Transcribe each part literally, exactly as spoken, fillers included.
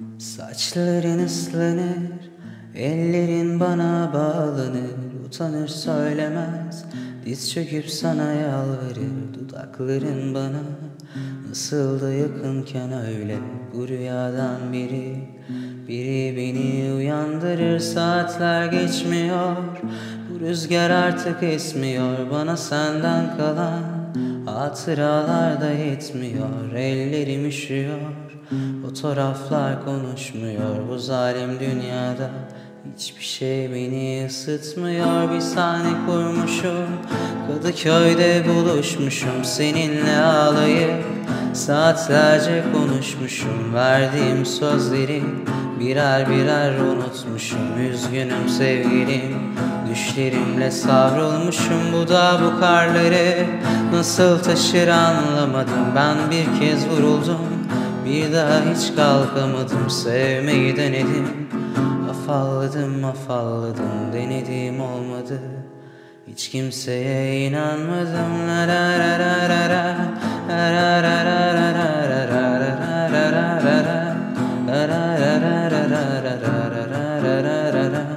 Saçların ıslanır, ellerin bana bağlanır. Utanır söylemez, diz çöküp sana yalvarır. Dudakların bana nasıl da yakınken öyle. Bu rüyadan biri, biri beni uyandırır. Saatler geçmiyor, bu rüzgar artık esmiyor. Bana senden kalan hatıralar da yetmiyor. Ellerim üşüyor, fotoğraflar konuşmuyor. Bu zalim dünyada hiçbir şey beni ısıtmıyor. Bir sahne kurmuşum, Kadıköy'de buluşmuşum. Seninle ağlayıp saatlerce konuşmuşum. Verdiğim sözleri birer birer unutmuşum. Üzgünüm sevgilim, düşlerimle savrulmuşum. Bu da bu karları nasıl taşır anlamadım. Ben bir kez vuruldum, bir daha hiç kalkamadım. Sevmeyi denedim, afalladım afalladım. Denedim olmadı, hiç kimseye inanmadım. La la la la la la, la la la la la la, la la la la la la la, la la la la la la la, la la la la la.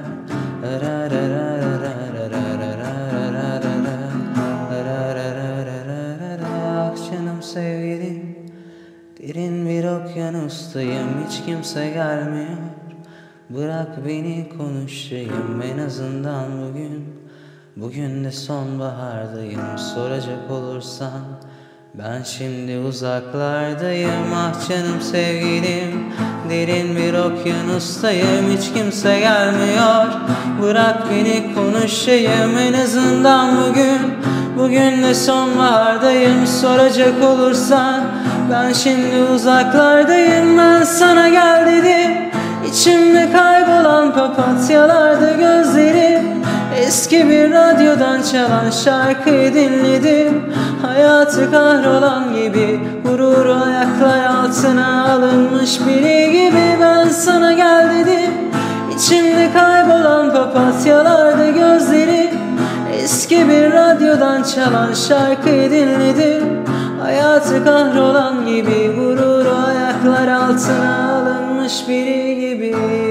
Ah canım sevgilim, derin bir okyanustayım, hiç kimse gelmiyor. Bırak beni konuşayım en azından bugün. Bugün de sonbahardayım, soracak olursan ben şimdi uzaklardayım. Ah canım sevgilim, derin bir okyanustayım, hiç kimse gelmiyor. Bırak beni konuşayım en azından bugün. Bugün de sonbahardayım, soracak olursan ben şimdi uzaklardayım. Ben sana gel dedim, İçimde kaybolan papatyalarda gözlerim. Eski bir radyodan çalan şarkıyı dinledim. Hayatı kahrolan gibi, gururu ayaklar altına alınmış biri gibi. Ben sana gel dedim, İçimde kaybolan papatyalarda gözlerim. Eski bir radyodan çalan şarkıyı dinledim. Hayatı kahrolan gibi, gururu ayaklar altına alınmış biri gibi.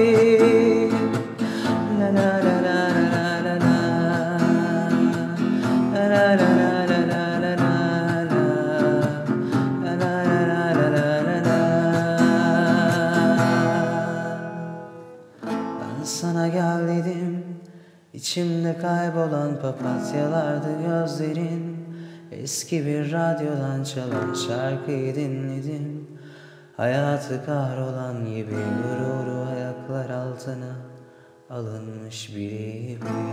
La la la la la la la, la la la la la la la, la la la la la la. Ben sana gel dedim, İçimde kaybolan papatyalarda gözlerin. Eski bir radyodan çalan şarkıyı dinledim. Hayatı kahrolan gibi, gururu ayaklar altına alınmış biri gibi.